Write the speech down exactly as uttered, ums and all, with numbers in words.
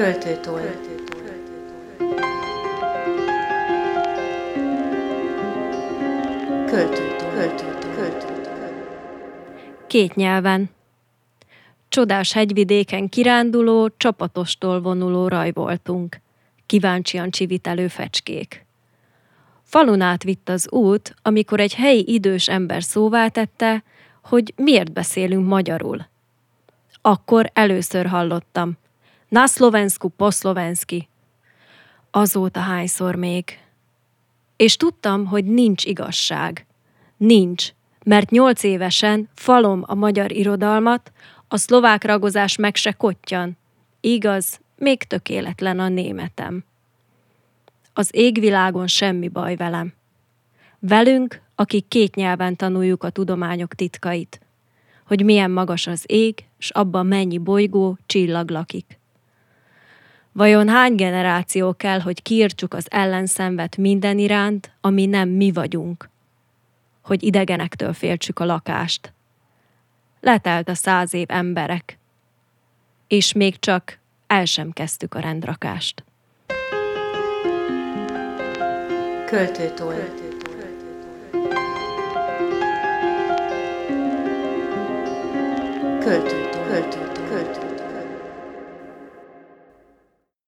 Költőtoll. Költőtoll. Költőtoll. Költőtoll. Két nyelven. Csodás hegyvidéken kiránduló, csapatostól vonuló raj voltunk. Kíváncsian csivitelő fecskék. Falun átvitt az út, amikor egy helyi idős ember szóvá tette, hogy miért beszélünk magyarul. Akkor először hallottam. Na szlovensku, po szlovenszki. Azóta hányszor még. És tudtam, hogy nincs igazság. Nincs, mert nyolc évesen falom a magyar irodalmat, a szlovák ragozás meg se kottyan. Igaz, még tökéletlen a németem. Az égvilágon semmi baj velem. Velünk, akik két nyelven tanuljuk a tudományok titkait, hogy milyen magas az ég, s abban mennyi bolygó, csillag lakik. Vajon hány generáció kell, hogy kiirtsuk az ellenszenvet minden iránt, ami nem mi vagyunk? Hogy idegenektől féltsük a lakást. Letelt a száz év, emberek, és még csak el sem kezdtük a rendrakást. Költőtoll. Költőtoll. Költőtoll. Költőtoll.